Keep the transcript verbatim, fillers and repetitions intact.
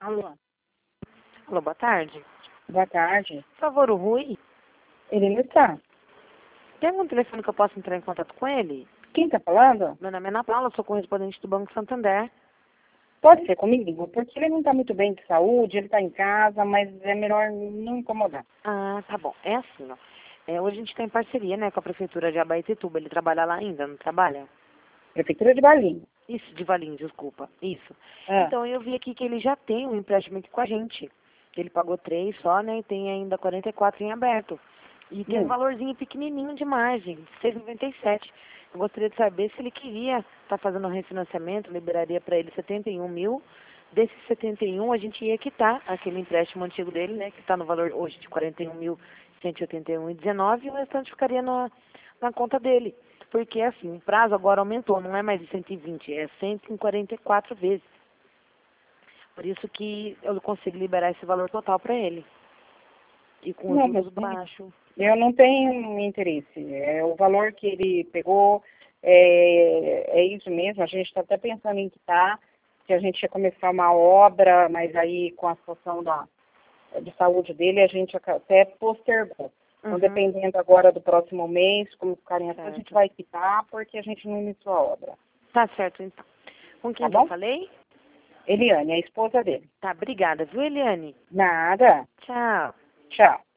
Alô, Alô, boa tarde. boa tarde. Por favor, o Rui. Ele não está. Tem algum telefone que eu possa entrar em contato com ele? Quem está falando? Meu nome é Ana Paula, sou correspondente do Banco Santander. Pode ser comigo, porque ele não está muito bem de saúde, ele está em casa, mas é melhor não incomodar. Ah, tá bom. É assim, ó. É, hoje a gente tem parceria, né, com a Prefeitura de Abaetetuba. Ele trabalha lá ainda, não trabalha? Prefeitura de Balinho. Isso, de Valinhos, desculpa. Isso. Ah, Então, eu vi aqui que ele já tem um empréstimo aqui com a gente. Ele pagou três só, né, e tem ainda quarenta e quatro em aberto. E tem um hum. valorzinho pequenininho de margem, seis vírgula noventa e sete. Eu gostaria de saber se ele queria estar fazendo um refinanciamento, liberaria para ele setenta e um mil. Desses setenta e um, a gente ia quitar aquele empréstimo antigo dele, né, que está no valor hoje de quarenta e um mil cento e oitenta e um vírgula dezenove, e o restante ficaria na, na conta dele. Porque, assim, o prazo agora aumentou, não é mais de cento e vinte, é cento e quarenta e quatro vezes. Por isso que eu consigo liberar esse valor total para ele. E com os Não, mas juros baixos. eu não tenho interesse. É o valor que ele pegou, é, é isso mesmo. A gente está até pensando em quitar, que a gente ia começar uma obra, mas aí com a situação da, de saúde dele, a gente até postergou. Então, Uhum, dependendo agora do próximo mês, como ficarem assim, a gente certo. vai quitar, porque a gente não iniciou a obra. Tá certo, então. Com Tá quem que eu bom? falei? Eliane, a esposa dele. Tá, obrigada, viu, Eliane? Nada. Tchau. Tchau.